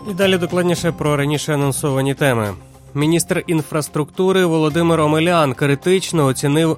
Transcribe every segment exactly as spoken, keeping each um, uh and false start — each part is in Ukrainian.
І далі докладніше про раніше анонсовані теми. Міністр інфраструктури Володимир Омелян критично оцінив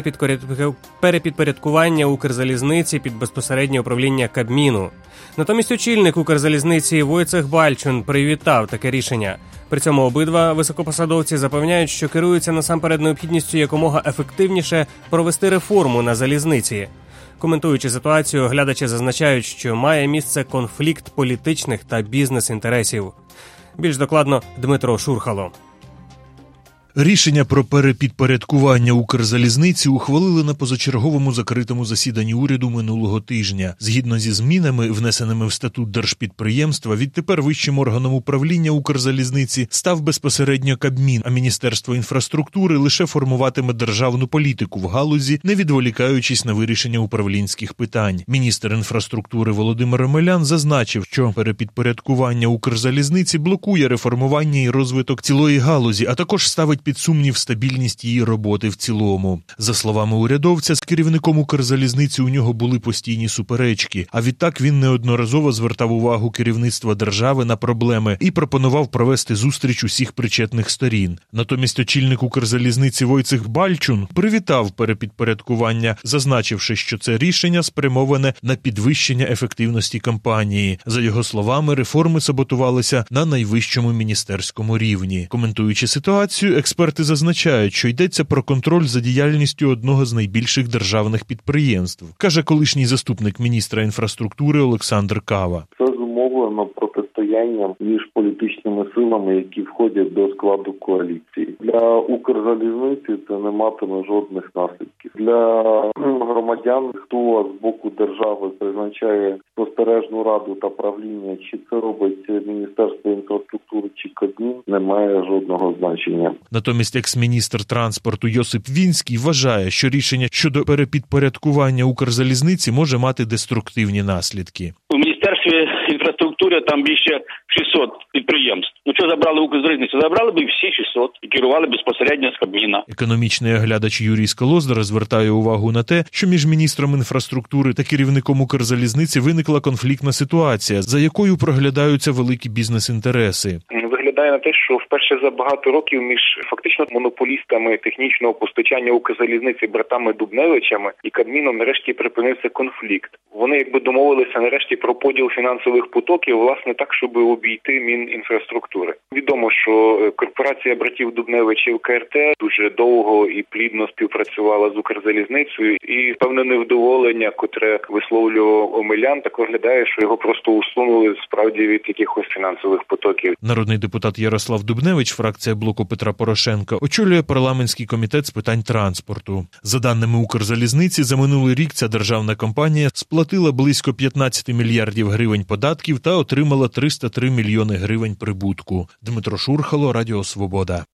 перепідпорядкування Укрзалізниці під безпосереднє управління Кабміну. Натомість очільник Укрзалізниці Войцех Бальчун привітав таке рішення. При цьому обидва високопосадовці запевняють, що керуються насамперед необхідністю якомога ефективніше провести реформу на залізниці. Коментуючи ситуацію, оглядачі зазначають, що має місце конфлікт політичних та бізнес-інтересів. Більш докладно Дмитро Шурхало. Рішення про перепідпорядкування Укрзалізниці ухвалили на позачерговому закритому засіданні уряду минулого тижня. Згідно зі змінами, внесеними в статут держпідприємства, відтепер вищим органом управління Укрзалізниці став безпосередньо Кабмін, а Міністерство інфраструктури лише формуватиме державну політику в галузі, не відволікаючись на вирішення управлінських питань. Міністр інфраструктури Володимир Омелян зазначив, що перепідпорядкування Укрзалізниці блокує реформування і розвиток цілої галузі, а також ставить під сумнів стабільність її роботи в цілому. За словами урядовця, з керівником Укрзалізниці у нього були постійні суперечки, а відтак він неодноразово звертав увагу керівництва держави на проблеми і пропонував провести зустріч усіх причетних сторін. Натомість очільник Укрзалізниці Войцех Бальчун привітав перепідпорядкування, зазначивши, що це рішення спрямоване на підвищення ефективності компанії. За його словами, реформи саботувалися на найвищому міністерському рівні. Коментуючи ситуацію, експерти зазначають, що йдеться про контроль за діяльністю одного з найбільших державних підприємств, каже колишній заступник міністра інфраструктури Олександр Кава. Це зумовлено протистоянням між політичними силами, які входять до складу коаліції. Для Укрзалізниці це не матиме жодних наслідків. Для громадян, хто з боку держави призначає спостережну раду та правління, чи це робить Міністерство інфраструктури чи Кабмін, не має жодного значення. Натомість екс-міністр транспорту Йосип Вінський вважає, що рішення щодо перепідпорядкування Укрзалізниці може мати деструктивні наслідки. У Міністерстві інфраструктури там більше шістсот підприємств. Ну що забрали Укрзалізницю? Забрали б всі шістсот і керували безпосередньо з Кабміна. Економічний оглядач Юрій Скалоздар звертає увагу на те, що між міністром інфраструктури та керівником Укрзалізниці виникла конфліктна ситуація, за якою проглядаються великі бізнес-інтереси. Виглядає на те, що вперше за багато років між фактично монополістами технічного постачання Укрзалізниці братами Дубневичами і Кабміном нарешті припинився конфлікт. Вони якби домовилися нарешті про поділ фінансових потоків, власне так, щоб обійти Мінінфраструктури. Відомо, що корпорація братів Дубневичів КРТ дуже довго і плідно співпрацювала з Укрзалізницею, і певне невдоволення, котре висловлював Омелян, так виглядає, що його просто усунули справді від якихось фінансових потоків. Народний депутат Ярослав Дубневич, фракція блоку Петра Порошенка, очолює парламентський комітет з питань транспорту. За даними Укрзалізниці, за минулий рік ця державна компанія сплатила близько п'ятнадцять мільярдів гривень податків та отримала триста три мільйони гривень прибутку. Дмитро Шурхало, Радіо Свобода.